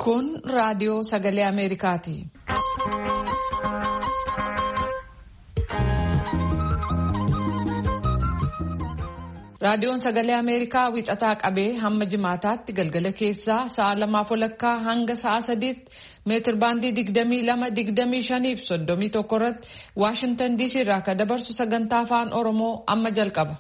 Kun raadiyoo sagalee Ameerikaati. Raadiyoon sagalee Ameerikaa wixataa qabee hamma jimaataatti galgala keessaa sa'a 2:00 hanga sa'a 3:00 meetir baandii 22, 25 fi 31 irratti Waashingtan DC irraa kan dabarsu sagantaa afaan Oromoo amma jalqaba.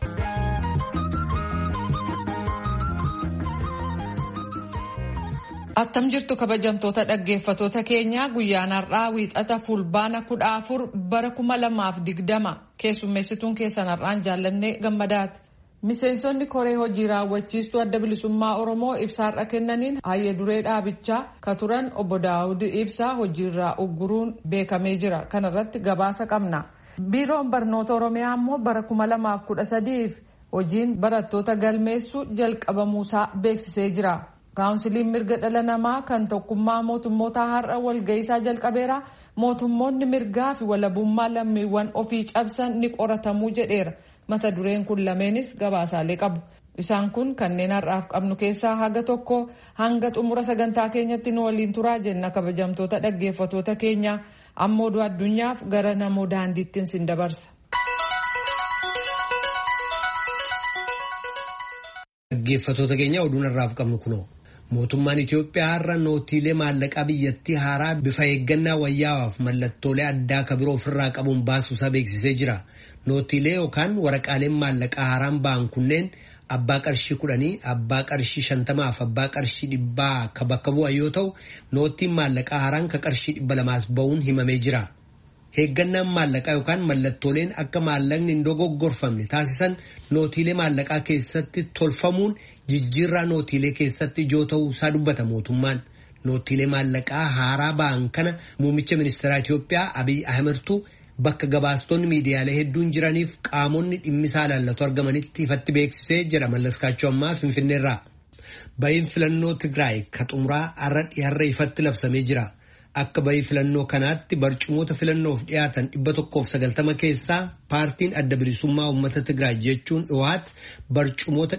Attam jirtu kabajamtoota dhaggeeffatoota keenyaa guyyaan har'aa wixata fulbaana 14 bara 2020 keessummeessituun keessan har'aan jaallannee gammadaati. Miseensonni koree hojii raawwachiistuu adda bilisummaa Oromoo ibsaarra kennaniin hayya duree dhaabichaa ka turan obbo Daawud Ibsaa hojiirraa ugguruun beekamee jira. Kana irratti gabaasa qabna. Biiroon barnoota Oromiyaa immoo bara 2013 hojiin barattoota galmeessuu jalqabamuusaa beeksisee jira. Kaawunsiliin mirga dhala namaa kan tokkummaa mootummoota har'a walga'iisaa jalqabeera. Mootummoonni mirgaa fi walabummaa lammiiwwan ofii cabsan ni qoratamuu jedheera. Mata dureen kun lameenis gabaasaalee qabu. Isaan kun kanneen har'aaf qabnu keessaa haga tokko hanga xumura sagantaa keenyatti nu waliin turaa jenna kabajamtoota dhaggeeffatoota keenya. Ammoo oduu addunyaaf gara namoo daandiittiin sin dabarsa. Dhaggeeffatoota keenya oduun har'aaf qabnu kunoo. Mootummaan Itoophiyaa har'a nootiilee maallaqaa biyyattii haaraa bifa eeggannaa wayyaawaaf mallattoolee addaa kan biroo ofirraa qabuun baasuusaa beeksisee jira. Nootiilee yookaan waraqaaleen maallaqaa haaraan ba'an kunneen abbaa qarshii 10, abbaa qarshii 50 fi abbaa qarshii 100 kan bakka bu'an yoo ta'u, nootiin maallaqaa haaraan kan qarshii 200 ba'uun himamee jira. Eeggannaan maallaqaa yookaan mallattooleen akka maallaqni hin dogoggorfamne taasisan nootiilee maallaqaa keessatti tolfamuun jijjiirraa nootiilee keessatti ijoo ta'uu isaa dubbata mootummaan. Nootiilee maallaqaa haaraa ba'an kana muummicha ministeeraa Itoophiyaa Abiy Ahmedtu bakka gabaastonni miidiyaalee hedduun jiraniif qaamonni dhimmisaa ilaallatu argamanitti ifatti beeksisee jedha Mallaskaachoo ammaa Finfinneerraa. Bahiin filannoo Tigraay ka xumuraa har'a ifatti labsamee jira. Akka bahii filannoo kanaatti barcumoota filannoof dhiyaatan 190 keessaa paartiin adda bilisummaa uummata Tigraay jechuun IWHT barcumoota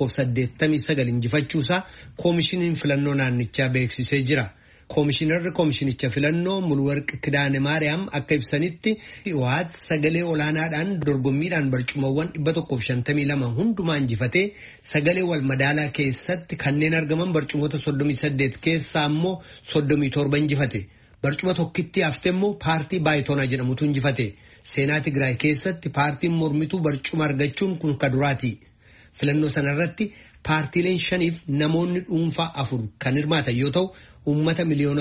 189 injifachuusaa koomishiniin filannoo naannichaa beeksisee jira. Koomishinarri koomishinicha filannoo Mulwarq Kidaane Maariyaam akka ibsanitti IWHT sagalee olaanaadhaan dorgommiidhaan barcumawwan 152 hundumaa injifatee sagalee wal madaalaa keessatti kanneen argaman barcumoota 38 keessaa immoo 37 injifate. Barcuma tokkitti hafte immoo paartii Baayitoonaa jedhamutu injifate. Seenaa Tigraay keessatti paartiin mormituu barcuma argachuun kun ka duraati. Filannoo sanarratti paartiileen 5 namoonni dhuunfaa 4 kan hirmaatan yoo ta'u, uummata miliyoona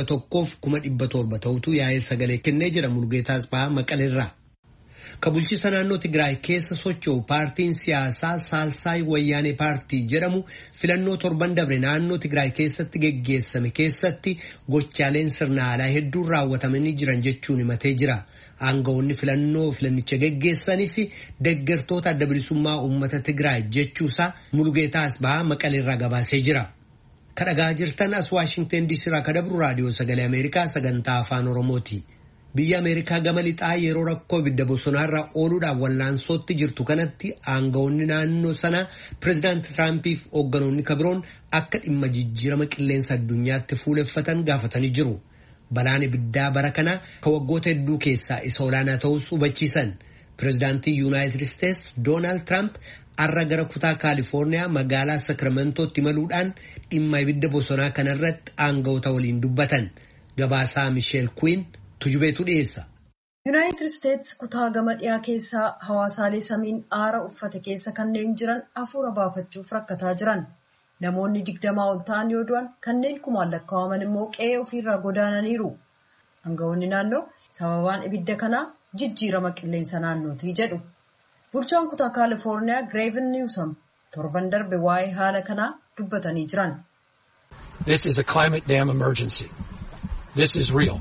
1,700 ta'utu yaa'ee sagalee kennee jedha Mulgeetaa Asbaa Maqaleerraa. Ka bulchiisa naannoo Tigraay keessa socho'u paartiin siyaasaa Saalsaay Wayyaanee paartii jedhamu filannoo torban dabre naannoo Tigraay keessatti geggeessame keessatti gochaaleen sirna alaa hedduun raawwatamanii jiran jechuun himatee jira. Aangawoonni filannicha geggeessanis deeggartoota adda bilisummaa uummata Tigraay jechuusaa Mulgeetaa Asbaa Maqaleerraa gabaasee jira. Kadhagaa jirtan as Waashingtan DC irraa kadabru raadiyoo sagalee Ameerikaa sagantaa afaan Oromooti. Biyya Ameerikaa gama lixaa yeroo rakkoo ibidda bosonaarraa ooluudhaan wallaansootti jirtu kanatti aangawoonni naannoo sanaa pireezidaanti Tiraampiif hoogganoonni kabiroon akka dhimma jijjiirama qilleensa addunyaatti fuuleffatan gaafatanii jiru. Balaan ibiddaa bara kanaa kan waggoota hedduu keessaa isa olaanaa ta'us hubachiisan. Pireezidaantii Yuunaayitid Isteets Doonaald Tiraamp har'a gara kutaa Kaalifoorniyaa magaalaa Sakramentootti imaluudhaan dhimma ibidda bosonaa kanarratti aangawoota waliin dubbatan. Gabaasaa Miisheel Kuwiin tujubeetu dhiyeessa. Yuunaayitid Isteets kutaa gama dhiyaa keessaa hawaasaalee samiin aara uffate keessa kanneen jiran hafuura baafachuuf rakkataa jiran. Namoonni 20 ol ta'an yoo du'an kanneen kumaan lakkaa'aman immoo qe'ee ofiirraa godaananiiru. Aangawoonni naannoo sababaan ibidda kanaa jijjiirama qilleensa naannootii jedhu. Bulchaan kutaa Kaalifoorniyaa Gavin Newsom torban darbe waa'ee haala kanaa dubbatanii jiran. This is a climate dam emergency. This is real.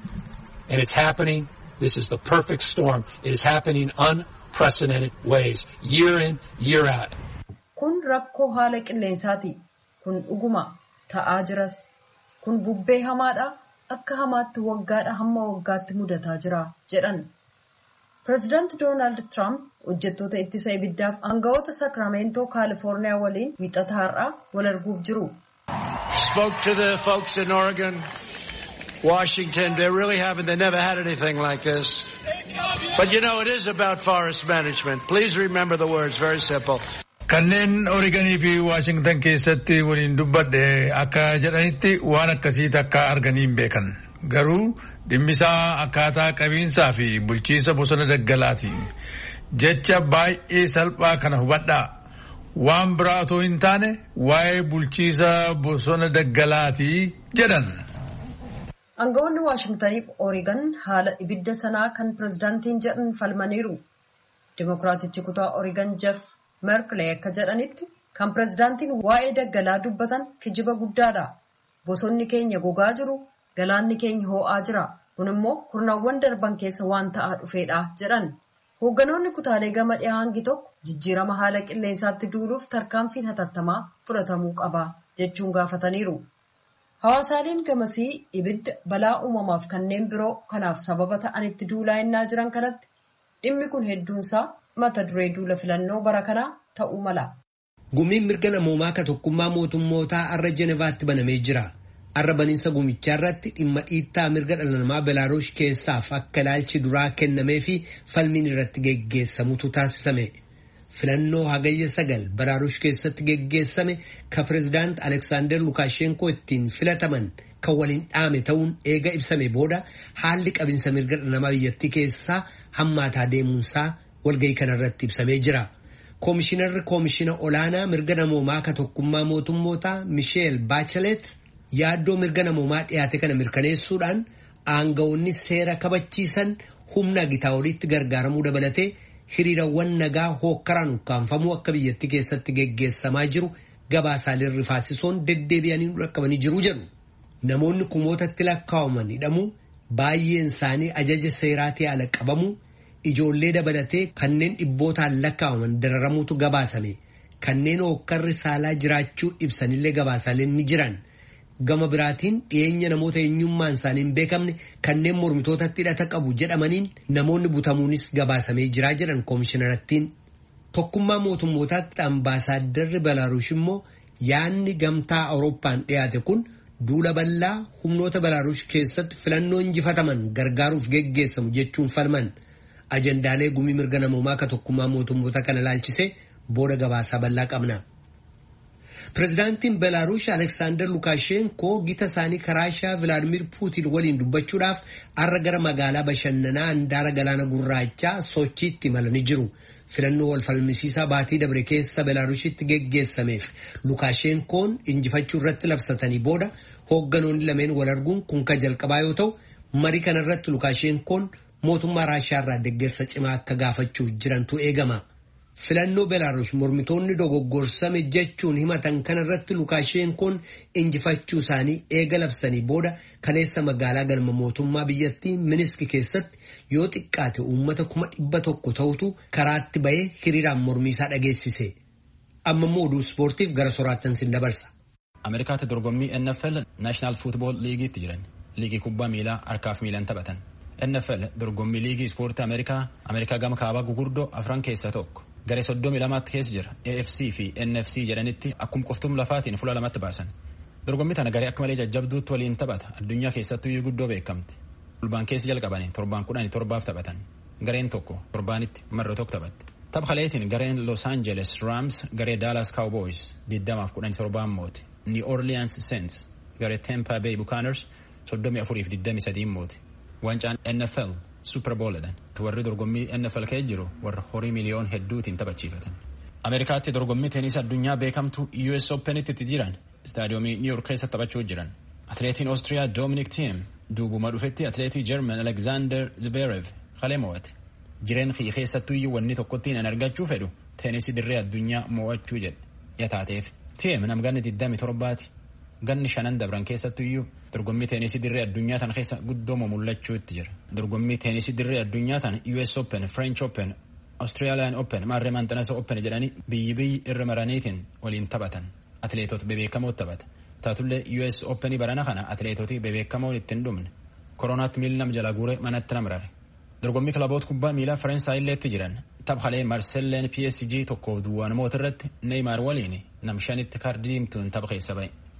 And it's happening. This is the perfect storm. It is happening in unprecedented ways, year in, year out. Kun rakkoo haala qilleensaati. Kun dhuguma ta'aa jiras. Kun bubbee hamaadha. Akka hamaatti waggaadha hamma waggaatti mudataa jira jedhan. Pireezidaanti Doonaald Tiraamp hojjettoota ittisa ibiddaaf aangawoota Sakramentoo Kaalifoorniyaa waliin wixata har'aa wal arguuf jiru. Spoke to the folks in Oregon, Washington. They really haven't. They never had anything like this. But you know, it is about forest management. Please remember the words. Very simple. Kanneen Oregonii fi Washington keessatti waliin dubbadhe akka jedhanitti waan akkasii takka arganii hin beekan. Garuu dhimmisaa akkaataa qabiinsaa fi bulchiinsa bosona daggalaati. Jecha baay'ee salphaa kana hubadhaa. Waan biraa otoo hin taane waa'ee bulchiinsa bosona daggalaati jedhan. Aangawoonni Waashingtaniif Oregon haala ibidda sanaa kan pirezidaantiin jedhan falmaniiru. Dimookiraatichi kutaa Oregon Jeff Merkley akka jedhanitti kan pirezidaantiin waa'ee daggalaa dubbatan kijiba guddaadha. Bosonni keenya gogaa jiru, galaanni keenya hoo'aa jira. Kun immoo kurnaawwan darban keessa waan ta'aa dhufeedha jedhan. Hoogganoonni kutaalee gama dhiyaa hangi tokko jijjiirama haala qilleensaatti duuluuf tarkaanfiin hatattamaa fudhatamuu qaba jechuun gaafataniiru. Hawaasaaleen gamasii ibidda balaa uumamaaf kanneen biroo kanaaf sababa ta'anitti duulaa innaa jiran kanatti dhimmi kun hedduunsaa mata duree duula filannoo bara kanaa ta'uu mala. Gumiin mirga namoomaa ka tokkummaa mootummootaa arra Jenevaatti banamee jira. Arra baniinsa gumichaa irratti dhimma dhiittaa mirga dhala namaa Belaarush keessaaf akka ilaalchi duraa kennamee fi falmiin irratti geggeessamutu taasisame. Filannoo hagayya 9 Belaarush keessatti geggeessame ka pirezidaant Aleksaandar Lukaashenkoo ittiin filataman kan waliin dhaame ta'uun eega ibsame booda haalli qabinsa mirga dhala namaa biyyattii keessaa hammaataa deemuunsaa walgahii kanarratti ibsamee jira. Koomishinarri koomishina olaanaa mirga namoomaa ka tokkummaa mootummootaa Michelle Bachelet yaaddoo mirga namoomaa dhiyaate kana mirkaneessuudhaan aangawoonni seera kabachiisan humna gitaa oliitti gargaaramuu dabalatee hiriirawwan nagaa hookkaraan ukkaanfamuu akka biyyattii keessatti geggeessamaa jiru gabaasaaleen rifaasisoon deddeebi'anii dhaqqabanii jiru jedhu. Namoonni kumootatti lakkaa'aman hidhamuu, baay'een isaanii ajaja seeraatii ala qabamuu, ijoollee dabalatee kanneen dhibbootaan lakkaa'aman dararamuutu gabaasame. Kanneen hookkarri saalaa jiraachuu ibsanillee gabaasaaleen ni jiran. Gama biraatiin dhiyeenya namoota eenyummaan isaanii hin beekamne kanneen mormitootatti hidhata qabu jedhamaniin namoonni butamuunis gabaasamee jiraa jedhan koomishiinarattiin. Tokkummaa mootummootaatti ambaasaadarri Belaarush immoo yaadni gamtaa Awurooppaan dhiyaate kun duula bal'aa humnoota Belaarush keessatti filannoo injifataman gargaaruuf geggeessamu jechuun falman. Ajandaalee gumii mirga namoomaa ka tokkummaa mootummoota kana ilaalchise booda gabaasaa bal'aa qabna. Pirezidaantiin Belaarush Aleksaandar Lukaashenkoo gita isaanii Raashiyaa Vilaadimir Puutiin waliin dubbachuudhaaf arra gara magaalaa bashannanaa handaara galaana gurraachaa Sochiitti imalanii jiru. Filannoo wal falmisiisaa baatii dabre keessa Belaarushitti geggeessameef Lukaashenkoon injifachuu irratti labsatanii booda hoogganoonni lameen wal arguun kun ka jalqabaa yoo ta'u, marii kanarratti Lukaashenkoon mootummaa Raashiyaa irraa deeggarsa cimaa akka gaafachuuf jirantu eegama. Filannoo Belaarush mormitoonni dogoggorsame jechuun himatan kanarratti Lukaashenkoon injifachuu isaanii eega labsanii booda kaleessa magaalaa galma mootummaa biyyattii Minisk keessatti yoo xiqqaate uummata 100,000 ta'utu karaatti bahee hiriiraan mormiisaa dhageessise. Amma immoo oduu ispoortiif gara soraattan sin dabarsa. Ameerikaatti dorgommii NFL National Football League'itti jiran. Liigii kubbaa miilaa harkaaf miilan taphatan. NFL dorgommii liigii ispoortii Ameerikaa gama kaabaa gugurdoo afran keessaa tokko. Garee 32 keessa jira. AFC fi NFC jedhanitti akkuma qoftuun lafaatiin fuula lamatti baasan. Dorgommii tana garee akka malee jajjabduutti waliin taphata. Addunyaa keessattuu guddoo beekamti. Fulbaan keessa jalqabanii 17 taphatan. Gareen tokko torbaanitti marra tokko taphatti. Tapha kaleetiin gareen Los Angeles Rams garee Dallas Cowboys 20-17 mooti. New Orleans Saints garee Tampa Bay Buccaneers 34-23 mooti. Wancaan NFL Super Bowl'dhaan warri dorgommii NFL keessa jiru warra horii miliyoon hedduutiin taphachiifatan. Ameerikaatti dorgommii teenis addunyaa beekamtu US Openitti jiran istaadiyoomii New York keessa taphachuu jiran. Atileetiin Oostiriyaa Dominic Thiem duubuma dhufetti atileetii German Alexander Zverev kalee mo'ate. Jireen kiyya keessattuu iyyuu wanni tokkottiin an argachuu fedhu teenisii dirree addunyaa mo'achuu jedhe yataateef. Thiem namganni 27 ganni 5 dabran keessattuu iyyuu dorgommii teenisii dirree addunyaa tan keessa guddooma mul'achuutti jira. Dorgommii teenisii dirree addunyaa tan US Open, French Open, Australian Open, Marree Manxanasa Open jedhanii biyyi irra maraniitiin waliin taphatan. Atileetota bebeekamoo taphata. Taatullee US Open barana kana atileetoti bebeekamoon ittiin dhumne. Koronaatti miilli nam jala guure manatti namrare. Dorgommii kilaboota kubbaa miilaa Faransaayilleetti jiran. Taphalee Marseilleen PSG 1-2 mootirratti Neymar waliin nam 5 kaardii diimtuun tapha keessa ba'e.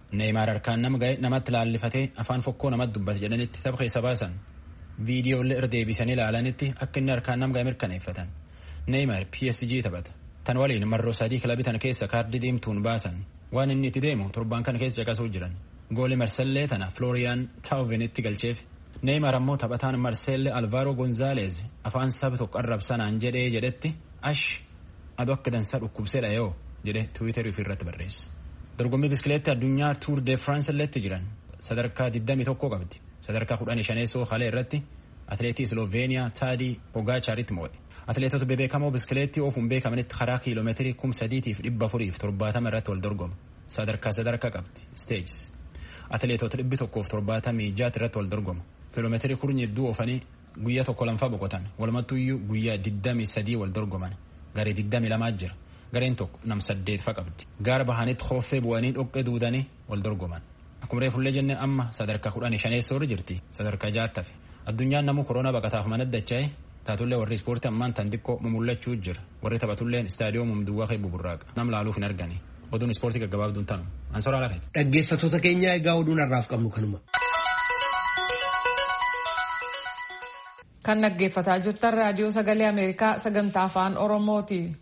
Neymar harkaan nama ga'e namatti laallifatee afaan fokkoo namatti dubbate jedhanitti tapha keessa baasan. Viidiyoolee irra deebisanii ilaalanitti akka inni harkaan nama ga'e mirkaneeffatan. Neymar PSG taphata. Tan waliin marroo 3 kilabii tana keessa kaardii diimtuun baasan. Waan inni itti deemu torbaan kana keessa caqasuu jiran. Goolii Marseille tana Florian Thauvenitti galcheef. Neymar ammoo taphataan Marseille Alvaro Gonzalez afaan saba tokko arrabsanaan jedhetti adoo akka dansaa dhukkubseedha yoo jedhee Tiwiiterii ofirratti barreesse. Dorgommii biskileettii addunyaa Tour de France irratti jiran sadarkaa 21 qabdi. Sadarkaa 15 halee irratti atileetii Sloveeniyaa Tadej Pogačaritti moo'e. Atileetota bebeekamoo biskileettii oofuun beekamanitti karaa kiiloomeetirii 3,470 irratti wal dorgoma. Sadarkaa qabdi. Stages. Atileetota 176 irratti wal dorgoma. Kiiloomeetirii 10 oofanii guyyaa tokko lamfaa boqotan. Walumattuyyuu guyyaa 23 wal dorgoman. Garee 22 jira. Gareen tokko nam 8 qabdi. Gaara bahanitti hooffee bu'anii dhoqqee duudanii wal dorgoman. Akkuma reefullee jenne amma sadarkaa 15 irra jirti. Sadarkaa 6 addunyaan namuu koronaa baqataaf manaddacha'e taatullee warri ispoortii ammaan tan xiqqoo mumullachuu jira. Warri taphatulleen istaadiyoomum duwwaa keebbu burraaqa. Nam laaluuf hin argani. Oduun ispoortii gaggabaabduun tanu. Ansoraa laafeeti. Dhaggeeffattoota keenya egaa oduun har'aaf qabnu kanuma. Kan dhaggeeffataa jirtan raadiyoo sagalee Ameerikaa sagantaa afaan Oromooti.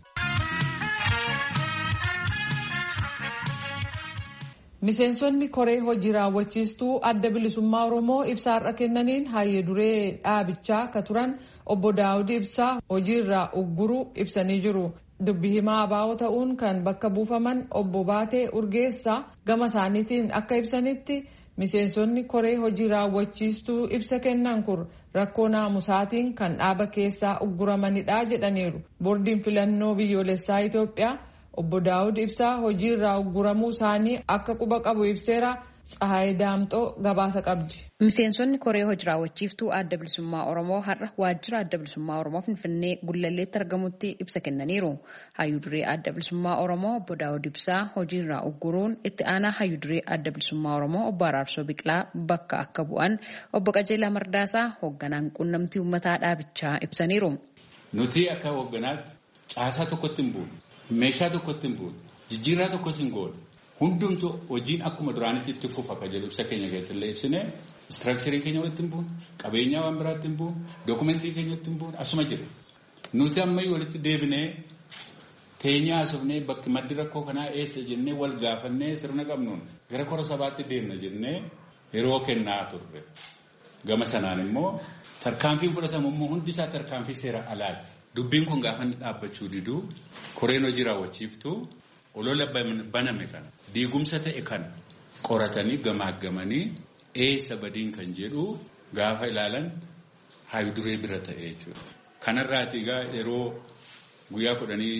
Miseensonni koree hojii raawwachiistuu adda bilisummaa Oromoo ibsa har'a kennaniin hayyee duree dhaabichaa ka turan obbo Daawud Ibsaa hojiirraa ugguruu ibsanii jiru. Dubbi himaa abaa'oo ta'uun kan bakka buufaman obbo Baatee Urgeessaa gama isaaniitiin akka ibsanitti miseensonni koree hojii raawwachiistuu ibsa kennan kun rakkoo naamusaatiin kan dhaaba keessaa ugguramanidha jedhaniiru. Boordiin filannoo biyyoolessaa Itoophiyaa obbo Daawud Ibsaa hojiirraa ugguramuu isaanii akka quba qabu ibseera. Tsahaay Daamxoo gabaasa qabdi. Miseensonni koree hojii raawwachiiftuu adda bilisummaa Oromoo har'a waajjira adda bilisummaa Oromoo Finfinnee Gullalleetti argamutti ibsa kennaniiru. Hayyuu duree adda bilisummaa Oromoo obbo Daawud Ibsaa hojiirraa ugguruun itti aanaa hayyuu duree adda bilisummaa Oromoo obbo Araarsoo Biqilaa bakka akka bu'an obbo Qajeelaa Mardaasaa hoogganaan quunnamtii uummataa dhaabichaa ibsaniiru. Nuti akka hoogganaatti caasaa tokkotti hin buune, meeshaa tokkotti hin buune, jijjiirraa tokkos hin goone. Hundumtu hojiin akkuma duraanitti itti fufa ka jedhu ibsa keenya keessatti illee ibsine istiraakcharii keenya walitti hin buune, qabeenyaa waan biraatti hin buune, dookumentii keenya walitti hin buune asuma jira. Nuti ammayyuu walitti deebinee teenyaa haasofnee bakki maddi rakkoo kanaa eessa jennee wal gaafannee sirna qabnuun gara kora sabaatti deemna jennee yeroo kennaa turre. Gama sanaan immoo tarkaanfiin fudhatamu immoo hundi isaa tarkaanfii seera alaati. Dubbiin kun gaafa inni dhaabbachuu diduu koreen hojii raawwachiiftuu olola baname kana diigumsa ta'e kana qoratanii gamaaggamanii eessa badiin kan jedhu gaafa ilaalan hayyuu duree bira ta'e jechuudha. Kanarraati egaa yeroo guyyaa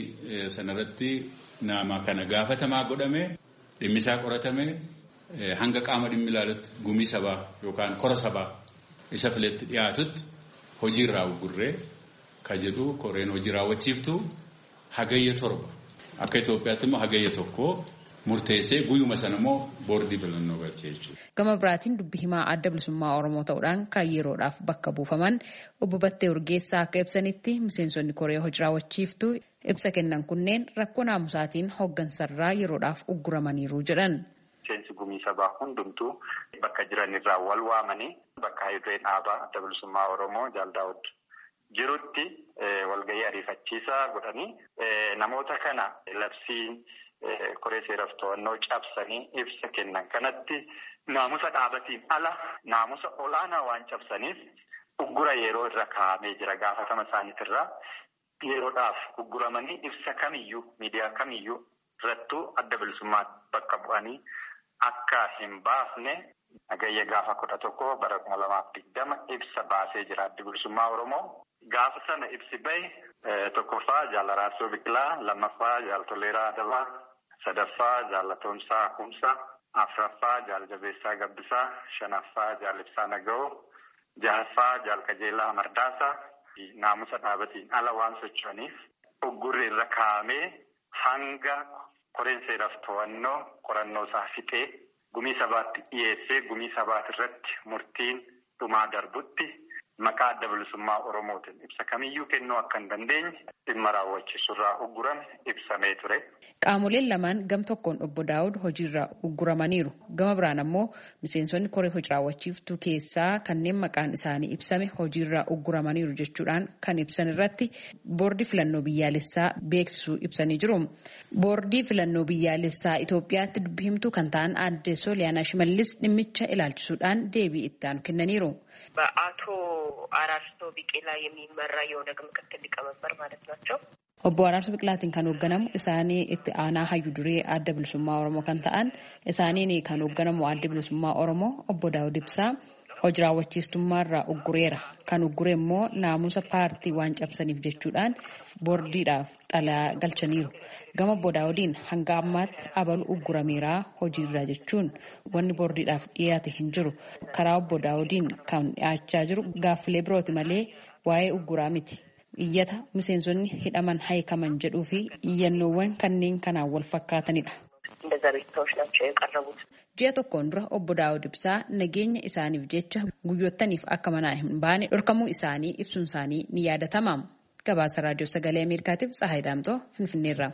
10 sanarratti nama kana gaafatamaa godhame dhimmisaa qoratame hanga qaama dhimmi ilaalutti gumii sabaa yookaan kora sabaa isa filetti dhiyaatutti hojiirraa uggurree ka jedhu koreen hojii raawwachiiftuu hagayya 7 akka Itoophiyaatti immoo hagayya 1 murteessee guyyuma sana immoo boordii filannoo galchee jechuudha. Gama biraatiin dubbi himaa adda bilisummaa Oromoo ta'uudhaan kan yeroodhaaf bakka buufaman obbo Battee Urgeessaa akka ibsanitti miseensonni koree hojii raawwachiiftuu ibsa kennan kunneen rakkoo naamusaatiin hooggansarraa yeroodhaaf ugguramaniiru jedhan. Miseensi gumii sabaa hundumtuu bakka jiranirraa wal waamanii bakka hayyuu dhaabaa adda bilisummaa Oromoo Jaal Daawud jirutti walgahii ariifachiisaa godhanii namoota kana labsii koree seeraaf to'annoo cabsanii ibsa kennan kanatti naamusa dhaabatiin ala naamusa olaanaa waan cabsaniif uggura yeroo irra kaa'amee jira. Gaafatama isaaniitirraa yeroodhaaf ugguramanii ibsa kamiyyuu miidiyaa kamiyyuu irrattuu adda bilisummaa bakka bu'anii akka hin baafne hagayya gaafa 11 bara 2020 ibsa baasee jira adda bilisummaa Oromoo. Gaafa sana ibsi bahe tokkoffaa Jaal Araarsoo Biqilaa, lammaffaa Jaal Toleeraa Adabaa, sadaffaa Jaal Atoomsaa Kumsaa, afuraffaa Jaal Jabeessaa Gabbisaa, shanaffaa Jaal Ibsaa Naga'oo, jahaffaa Jaal Qajeelaa Mardaasaa naamusa dhaabatiin ala waan socho'aniif uggurri irra kaa'amee hanga koreen seeraaf to'annoo qorannoo isaa fixee gumii sabaatti dhiyeessee gumii sabaat irratti murtiin dhumaa darbutti maqaa adda bilisummaa Oromootiin ibsa kamiyyuu kennuu akka hin dandeenye dhimma raawwachiisurraa uggurame ibsamee ture. Qaamoleen lamaan gam tokkoon obbo Daawud hojiirraa ugguramaniiru. Gama biraan ammoo miseensonni koree hojii raawwachiiftuu keessaa kanneen maqaan isaanii ibsame hojiirraa ugguramaniiru jechuudhaan kan ibsan irratti boordii filannoo biyyaalessaa beeksisuu ibsanii jiru. Boordii filannoo biyyaalessaa Itoophiyaatti dubbii himtuu kan ta'an aadde Sooliyaanaa Shimallis dhimmicha ilaalchisuudhaan deebii itti aanu kennaniiru. በአቶ አራርሶ ቢቂላ የሚመራ የኦነግ ምክትል ሊቀመንበር ማለት ናቸው። Obbo Araarso Biqilaatiin kan hoogganamu isaanii itti aanaa hayyuu duree adda bilisummaa Oromoo kan ta'an isaaniin kan hoogganamu adda bilisummaa Oromoo obbo Daawud Ibsaa hojii raawwachiistummaarraa uggureera. Kan uggure immoo naamusa paartii waan cabsaniif jechuudhaan boordiidhaaf xalayaa galchaniiru. Gama obbo Daawudiin hanga ammaatti abalu uggurameeraa hojiirraa jechuun wanni boordiidhaaf dhiyaate hin jiru. Karaa obbo Daawudiin kan dhiyaachaa jiru gaaffilee birooti malee waa'ee ugguraa miti. Iyyata miseensonni hidhaman haykaman jedhuu fi iyyannoowwan kanneen kanaan wal fakkaatanidha. Ji'a tokkoon dura obbo Daawud Ibsaa nageenya isaaniif jecha guyyootaniif akka manaa hin baane dhorkamuu isaanii ibsuun isaanii ni yaadatama. Gabaasa Raadiyoo Sagalee Ameerikaatiif Tsahaay Daamtoo Finfinneerraa.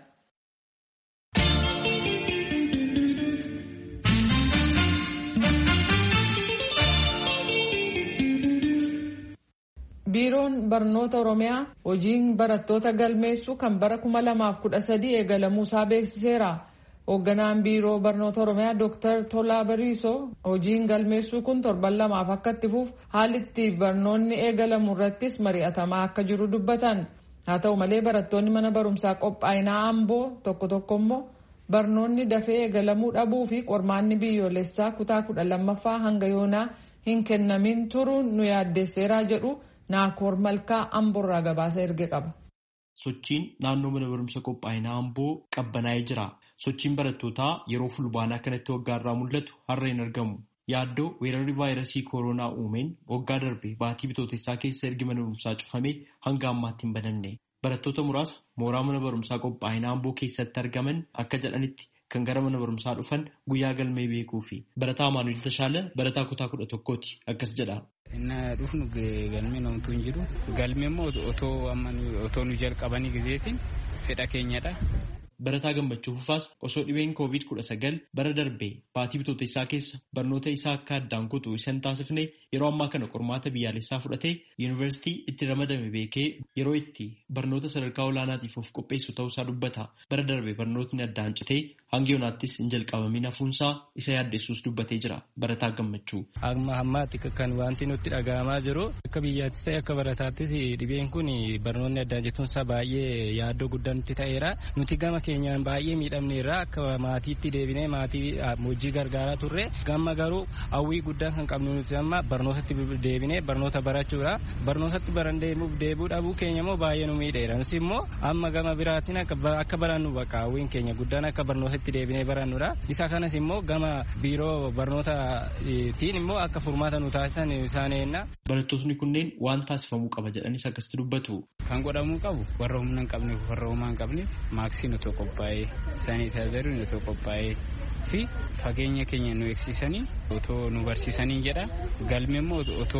Biiroon Barnoota Oromiyaa hojiin barattoota galmeessuu kan bara 2013 eegalamuusaa beeksiseera. Hoogganaan Biiroo Barnoota Oromiyaa Dr. Tolaa Bariisoo hojiin galmeessuu kun torban lamaaf akka itti fufu haalli itti barnoonni eegalamu irrattis mari'atamaa akka jiru dubbatan. Haa ta'u malee barattoonni mana barumsaa qophaa'inaa Amboo tokko immoo barnoonni dafee eegalamuu dhabuu fi qormaanni biyyoolessaa kutaa 12ffaa hanga yoonaa hin kennamin turuun nu yaaddeesseeraa jedhu. Naakoor Malkaa Amboorraa gabaasa erge qaba. Sochiin naannoo mana barumsa qophaa'inaa Amboo qabbanaa'ee jira. Sochiin barattootaa yeroo fulbaanaa kanatti waggaarraa mul'atu har'a hin argamu. Yaaddoo weerarri vaayirasii kooroonaa uumeen waggaa darbe baatii bitootessaa keessa ergi mana barumsaa cufamee hanga ammaatti hin banamne. Barattoota muraasa mooraa mana barumsaa qophaa'inaa Amboo keessatti argaman akka jedhanitti kan gara mana barumsaa dhufan guyyaa galmee beekuu fi barataa Amaanuel Tashaala barataa kutaa 11tti akkas jedha. Inni dhufnu galmee namtu hin jiru. Galmee immoo otoo nu jalqabanii gizeetiin fedha keenyadha. Barataa Gammachuu Fufaas osoo dhibeen COVID-19 bara darbee baatii bitootessaa keessa barnoota isaa akka addaan kutu isan taasifne yeroo ammaa kana qormaata biyyaalessaa fudhatee yuunivarsiitii itti ramadame beekee yeroo itti barnoota sadarkaa olaanaatiif of qopheessu ta'uusaa dubbata. Bara darbee barnootni addaan citee hanga yoonaattis hin jalqabamin hafuunsaa isa yaaddessuus dubbatee jira. Barataa Gammachuu. Ammaatti kan wanti nutti dhaga'amaa jiru akka biyyaattis ta'e akka barataattis dhibeen kun barnoonni addaan cituunsaa baay'ee yaaddoo guddaa nutti ta'eera. Nuti gama keenyaan baay'ee miidhamneerra akka maatiitti deebinee maatii hojii gargaaraa turre gamma garuu hawwii guddaa kan qabnu nuti amma barnootatti deebinee barnoota barachuudha. Barnootatti deebuu dhabuu keenya immoo baay'ee nu miidheera. Nus immoo amma gama biraatiin akka barannu bakka hawwiin keenya guddaan akka barnootatti deebinee barannudha. Isa kanas immoo gama biiroo barnootaatiin immoo akka furmaata nu taasisan isaan eenna. Barattoonni kunneen waan taasifamuu qaba jedhanis akkasitti dubbatu. Kan godhamuu qabu warra humna hin qabneef warra homaa hin qabneef maaksii nuti qophaa'ee saaniitaayizarii nuti qophaa'ee fi fageenya keenya nu eegsisanii otoo nu barsiisanii jedha. Galmee immoo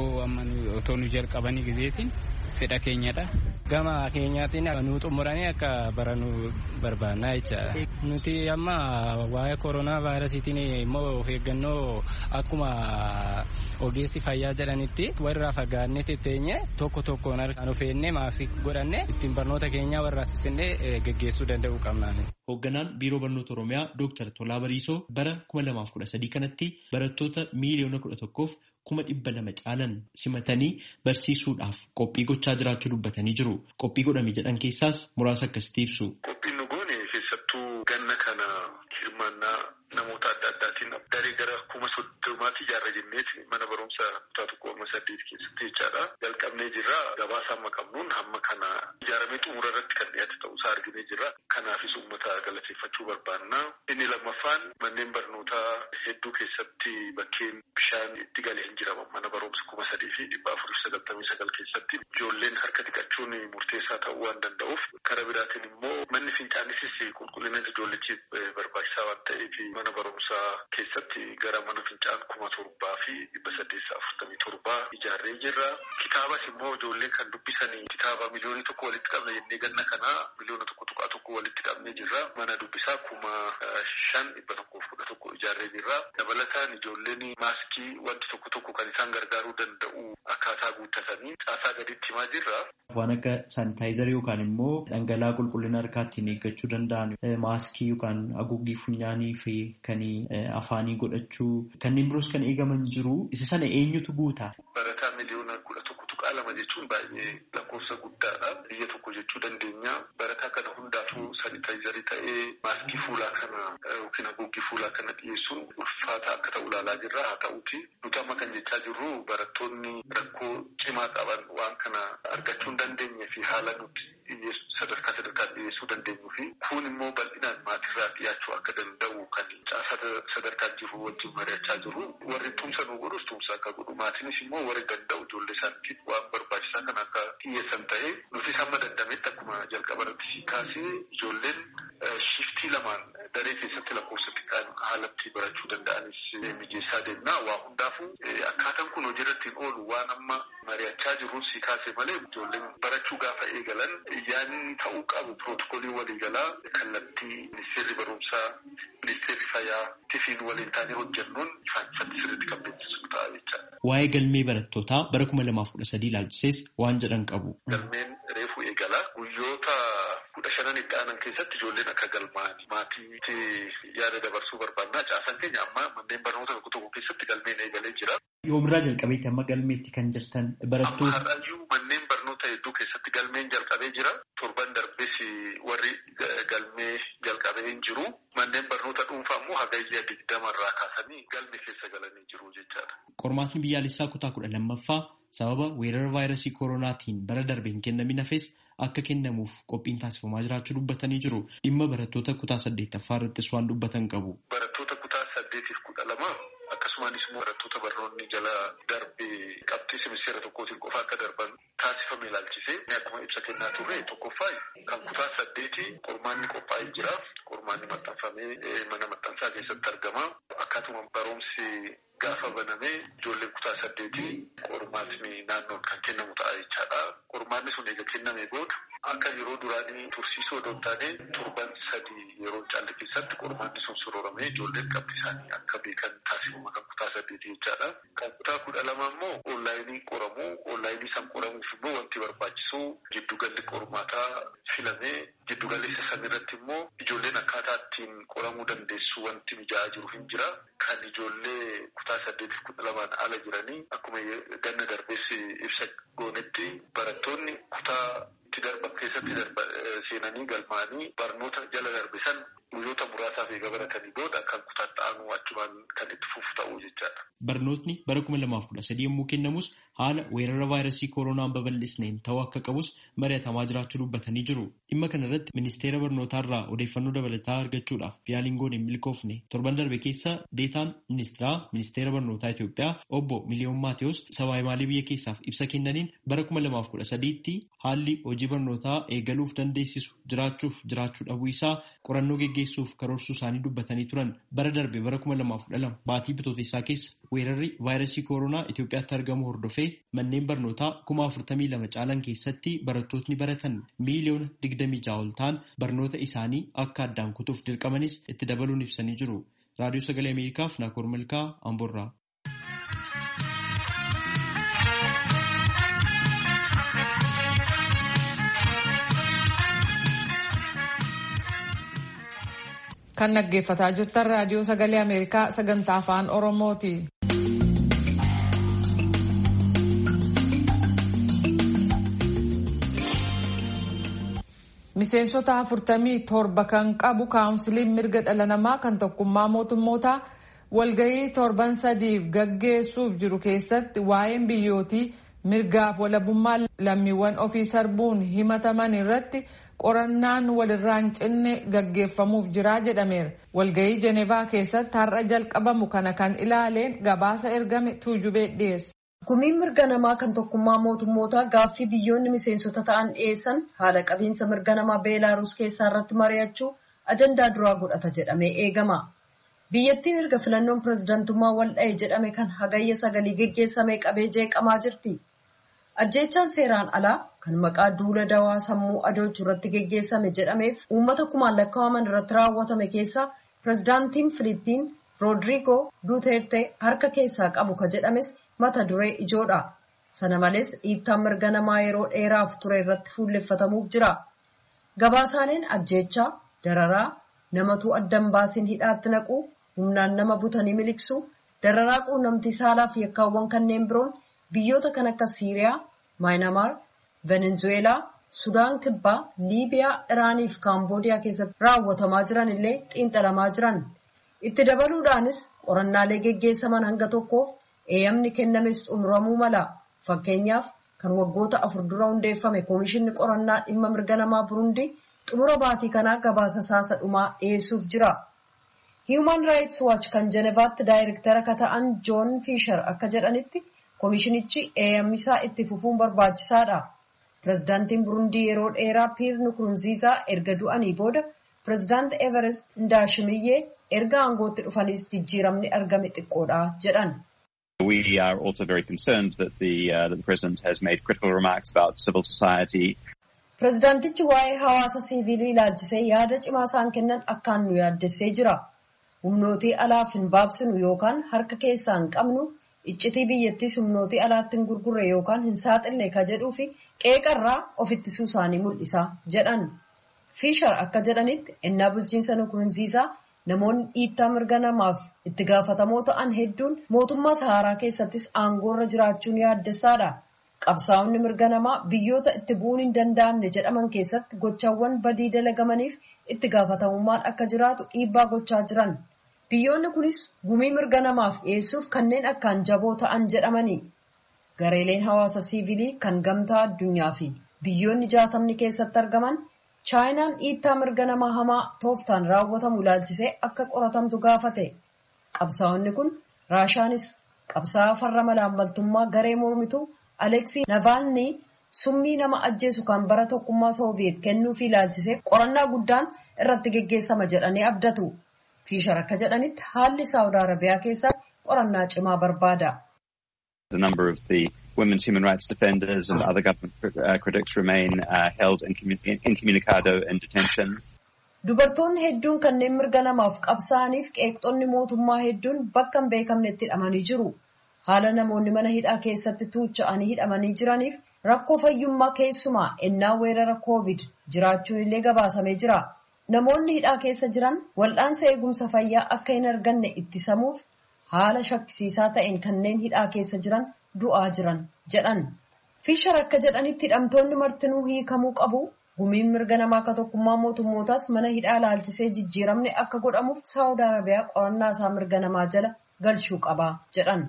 otoo nu jalqabanii gizeetiin fedha keenyadha. Gama keenyaatiin nu xumuranii akka barannu barbaanna jechaadha. Nuti amma waa'ee kooroonaa vaayirasiitiin immoo of eeggannoo akkuma ogeessi fayyaa jedhanitti warra fagaannee teenye tokkoon harkaan of eegnee maaksii godhanne ittiin barnoota keenyaa warra assisnee geggeessuu danda'uu qabna. Hoogganaan Biiroo Barnoota Oromiyaa Dr. Tolaa Bariisoo bara 2013 kanatti barattoota miiliyoona 11,200 caalan simatanii barsiisuudhaaf qophii gochaa jiraachuu dubbatanii jiru. Qophii godhame jedhan keessaas muraasa akkasitti ibsu. Qophiin nu goone keessattuu ganna kana hirmaannaa namoota adda addaatiin daree gara 30,000 ijaarra jenneeti mana barumsaa kutaa 1-8 keessatti jechaadha. Jalqabnee jirra gabaasa amma qabnuun hamma kana ijaaramee xumura irratti kan dhiyaate ta'uusaa arginee jirra. Kanaafis uummata galateeffachuu barbaanna. Inni lammaffaan manneen barnootaa hedduu keessatti bakkeen bishaan itti galee hin jiraman mana barumsa 3,499 keessatti ijoolleen harka dhiqachuun murteessaa ta'uu waan danda'uuf karaa biraatiin immoo manni fincaanisis qulqullina ijoollechiif barbaachisaa waan ta'eef mana barumsaa keessatti gara mana fincaan 7,847 ijaarree jirra. Kitaabas immoo ijoollee kan dubbisanii kitaaba miliyoonii tokko walitti qabne jennee ganna kanaa miliyoona tokko walitti qabnee jirra. Mana dubbisaa 5,111 ijaarree jirra. Dabalataan ijoolleen maaskii wanti tokko kan isaan gargaaruu danda'u akkaataa guuttatanii caasaa gaditti himaa jirra. Waan akka saanitaayizarii yookaan immoo dhangala'aa qulqullina harkaa ittiin eeggachuu danda'an maaskii yookaan haguuggii funyaanii fi kan afaanii godhachuu kanneen biroos kan eegaman jiru. Isa sana eenyutu guuta? Barataa miliyoona 11.2 jechuun baay'ee lakkoofsa guddaadha. Biyya tokko jechuu dandeenya. Barataa kana hundaafuu saanitaayizarii ta'ee maaskii fuulaa kana yookiin haguuggii fuulaa kana dhiyeessuun ulfaataa akka ta'u ilaalaa jirra. Haa ta'uuti nuti amma kan jechaa jirru barattoonni rakkoo cimaa qaban waan kana argachuu hin dandeenye fi haala nuti sadarkaa dhiyeessuu dandeenyu fi kun immoo bal'inaan maatirraa dhiyaachuu akka danda'u kan caasaa sadarkaa jiru wajjin mari'achaa jiru. Warri tumsa nu godhus tumsa akka godhu maatiinis immoo warri danda'u ijoollee isaaniitiif waan barbaachisaa kan akka dhiyeessan ta'ee nutis hamma dandametti akkuma jalqaba irratti kaasee ijoolleen shiftii lamaan daree keessatti lakkoofsa xiqqaan haalatti barachuu danda'anis mijeessaa deemnaa. Waa hundaafuu akkaataan kun hojii irratti hin oolu waan amma mari'achaa jiru si kaasee malee ijoolleen barachuu gaafa eegalan yaadni ta'uu qabu pirootokoolii waliigalaa kallattii ministeerri barumsaa ministeerri fayyaa tifiin waliin taanee hojjennuun ifatti sirriitti kan beeksisu ta'a jechaadha. Waa'ee galmee barattootaa bara 2013 ilaalchisees waan jedhan qabu. Galmeen reefuu eegala guyyoota 15 itti aanan keessatti ijoolleen akka galmaa'an maatiitti yaada dabarsuu barbaannaa. Caasaan keenya amma manneen barnoota tokko keessatti galmeen eegalee jira. Yoomirraa jalqabeetti amma galmeetti kan jirtan barattoota. Amma har'aayyuu manneen barnoota hedduu keessatti galmeen jalqabee jira. Torban darbees warri galmee jalqabee hin jiru. Manneen barnoota dhuunfaa immoo hagayya 20 kaasanii galmee keessa galanii jiru jechaadha. Qormaatni biyyaalessaa kutaa 12ffaa sababa weerara vaayirasii koronaatiin bara darbe hin kennamin hafes akka kennamuuf qophiin taasifamaa jiraachuu dubbatanii jiru. Dhimma barattoota kutaa 8ffaa irrattis waan dubbatan qabu. Barattoota kutaa 8-12 akkasumas immoo barattoota barnoonni jala darbee qabxii simisteera tokkootiin qofa akka darban taasifame ilaalchisee akkuma ibsa kennaa turre tokkoffaa kan kutaa 8 qormaanni qophaa'ee jira. Qormaanni maxxanfamee mana maxxansaa keessatti argama. Akkaatuma barumsi gaafa banamee ijoolleen kutaa 8 qormaatni naannoon kan kennamu ta'a jechaadha. Qormaanni sun eega kennamee booda akka yeroo duraanii tursiisoo odoo hin taane torban 3 yeroo caalle keessatti qormaanni sun sorooramee ijoolleen qabxii isaanii akka beekan taasifama kan kutaa 8 jechaadha. Kan kutaa 12 immoo onlaayinii qoramu. Onlaayinii san qoramuuf immoo wanti barbaachisu giddugalli qormaataa filamee giddugaleessa san irratti immoo ijoolleen akkaataa ittiin qoramuu dandeessu wanti mijaa'aa jiru hin jira. Kan ijoollee kutaa 8-12 ala jiranii akkuma ganna darbees ibsa goonetti barattoonni kutaa itti darban keessatti seenanii galmaanii barnoota jala darbe san guyyoota muraasaaf eega baratanii booda kan kutaa ta'anuu achumaan kan itti fufu ta'uu jechaadha. Barnootni bara 2013 yommuu kennamus haala weerara vaayirasii koronaan babal'isneen ta'uu akka qabus mari'atamaa jiraachuu dubbatanii jiru. Dhimma kana irratti ministeera barnootaarraa odeeffannoo dabalataa argachuudhaaf yaaliin goone hin milkoofne. Torban darbe keessa deetaan ministeera barnootaa Itoophiyaa obbo Miliyoon Maatewos sabaahimalee biyya keessaaf ibsa kennaniin bara 2013tti haalli hojii barnootaa eegaluuf dandeessisu jiraachuu dhabuu isaa qorannoo geggeessuuf karoorsuu isaanii dubbatanii turan. Bara darbe bara 2012 baatii bitootessaa keessa weerarri vaayirasii koronaa Itoophiyaatti argamu hordofee manneen barnootaa 42,000 caalan keessatti barattootni baratan miiliyoona 26 ol ta'an barnoota isaanii akka addaan kutuuf dirqamanis itti dabaluun ibsanii jiru. Raadiyoo Sagalee Ameerikaaf Naakoor Malkaa Amboorraa. Kan dhaggeeffataa jirtan Raadiyoo Sagalee Ameerikaa sagantaa afaan Oromooti. Miseensota 47 kan qabu kaawunsiliin mirga dhala namaa kan tokkummaa mootummootaa walgahii torban 3 gaggeessuuf jiru keessatti waa'een biyyootii mirgaaf walabummaa lammiiwwan ofii sarbuun himataman irratti qorannaan walirraan cinne gaggeeffamuuf jira jedhameera. Walgahii Jenevaa keessatti har'a jalqabamu kana kan ilaaleen gabaasa ergame Tuujubee dhiyeesse. Gumiin mirga namaa kan tokkummaa mootummootaa gaaffii biyyoonni miseensota ta'an dhiyeessan haala qabiinsa mirga namaa Beelaaruus keessaa irratti mari'achuu ajandaa duraa godhata jedhamee eegama. Biyyattiin erga filannoon pirezidantummaa waldha'e jedhame kan hagayya 9 geggeessamee qabee jeeqamaa jirti. Ajjeechaan seeraan alaa kan maqaa duula dawaa sammuu adoochuu irratti geggeessame jedhameef uummata kumaan lakkaa'aman irratti raawwatame keessaa pirezidaantiin Filiippiin Roodriigoo Duuterte harka keessaa qabu ka jedhames mata duree ijoodha. Sana malees dhiittaan mirga namaa yeroo dheeraaf ture irratti fuulleffatamuuf jira. Gabaasaaleen ajjeechaa, dararaa, namatu addan baasiin hidhaatti naquu, humnaan nama butanii miliqsuu, dararaa quunnamtii saalaa fi yakkaawwan kanneen biroon biyyoota kan akka Siiriyaa, Maayinamaar, Venezuelaa, Sudaan Kibbaa, Liibiyaa, Iraanii fi Kaamboodiyaa keessatti raawwatamaa jiran illee xiinxalamaa jiran. Itti dabaluudhaanis qorannaalee geggeessaman hanga tokkoof eeyyamni kennames xumuramuu mala. Fakkeenyaaf kan waggoota 4 dura hundeeffame Koomishinni Qorannaa Dhimma Mirga Namaa Burundii xumura baatii kanaa gabaasa saasa dhumaa dhiyeessuuf jira. Human Rights Watch kan Jenevaatti daayirektara akka ta'an Joon Fiishar akka jedhanitti koomishinichi eeyyammisaa itti fufuun barbaachisaadha. Pirezidaantiin Burundii yeroo dheeraa Piir Nukurunziizaa erga du'anii booda Pirezidaanti Everest Ndaashimiyyee erga aangootti dhufaniis jijjiiramni argame xiqqoodha jedhan. We are also very concerned that the President has made critical remarks about civil society. Pirezidaantichi waa'ee hawaasa siivilii ilaalchisee yaada cimaa isaan kennan akkaan nu yaaddessee jira. Humnootii alaaf hin baabsinu yookaan harka keessaa hin qabnu, iccitii biyyattiis humnootii alaatti hin gurgurre yookaan hin saaxille ka jedhuu fi qeeqarraa of ittisuu isaanii mul'isa jedhan. Fiishar akka jedhanitti ennaa bulchiinsa Nukurunziizaa namoonni dhiittaa mirga namaaf itti gaafatamoo ta'an hedduun mootummaa Saharaa keessattis aangoorra jiraachuun yaaddessaadha. Qabsaa'onni mirga namaa biyyoota itti bu'uun hin danda'amne jedhaman keessatti gochaawwan badii dalagamaniif itti gaafatamummaan akka jiraatu dhiibbaa gochaa jiran. Biyyoonni kunis gumii mirga namaaf dhiyeessuuf kanneen akkaan jaboo ta'an jedhamani. Gareeleen hawaasa siivilii kan gamtaa addunyaa fi biyyoonni 60 keessatti argaman Chaayinaan dhiittaa mirga namaa hamaa tooftaan raawwatamu ilaalchisee akka qoratamtu gaafate. Qabsaa'onni kun Raashaanis qabsaa'aa farra malaammaltummaa garee mormituu Aleksii Navaalnii summii nama ajjeesu kan bara tokkummaa Sooviyeet kennuufii ilaalchisee qorannaa guddaan irratti geggeessama jedhanii abdatu. Fiishar akka jedhanitti haalli Saawud Arabiyaa keessaas qorannaa cimaa barbaada. The number of the women's human rights defenders and other government critics remain held incommunicado in detention. Dubartoonni hedduun kanneen mirga namaaf qabsaa'aniif qeeqxonni mootummaa hedduun bakka hin beekamnetti hidhamanii jiru. Haala namoonni mana hidhaa keessatti tuucha'anii hidhamanii jiraniif rakkoo fayyummaa keessumaa ennaa weerara COVID jiraachuun illee gabaasamee jira. Namoonni hidhaa keessa jiran wal'aansa eegumsa fayyaa akka hin arganne ittisamuuf haala shakkisiisaa ta'een kanneen hidhaa keessa jiran du'aa jiran jedhan. Fiishar akka jedhanitti hidhamtoonni martinuu hiikamuu qabu. Gumiin mirga namaa akka tokkummaa mootummootaas mana hidhaa ilaalchisee jijjiiramne akka godhamuuf Saawud Arabiyaa qorannaa isaa mirga namaa jala galchuu qaba jedhan.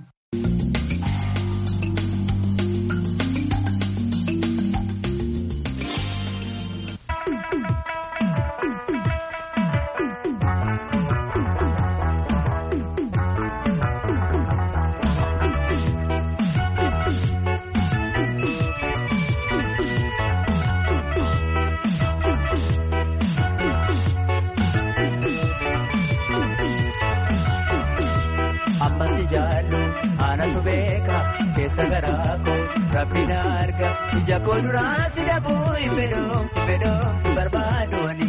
Rabbina arga jako durasi dabu ibedo barbadoni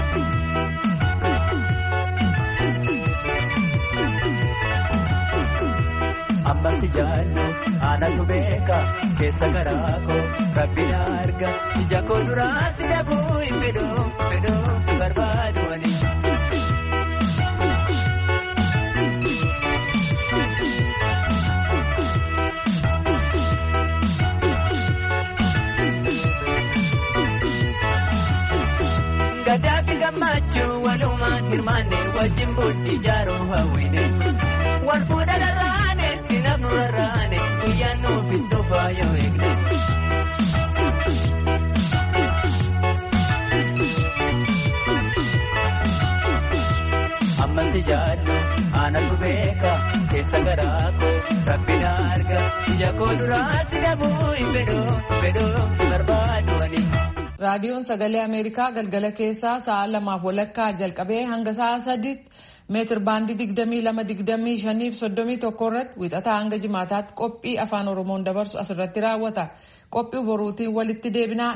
Ambasi jallu ana tubeka kesa garako Rabbina arga jako durasi dabu ibedo barbadoni Gaddafi gammachu walumaan hirmaanne wajjin bultii jaaroo hawwine wal fuudha garraane keenyaaf nu rarraane guyyaan nuufis dhufaa yoo eegne. Ammas jaallu aanatu beeka keessa garaako rabbina arga ija koo duraatti dhabuu hin fedhoo barbaadu ani. Raadiyoon Sagalee Ameerikaa galgala keessaa sa'a 2:00 jalqabee hanga sa'a 3 meetir baandii 22, 25 fi 31 irratti wixataa hanga jimaataatti qophii afaan Oromoon dabarsu asirratti raawwata. Qophii boruutiin walitti deebinaa.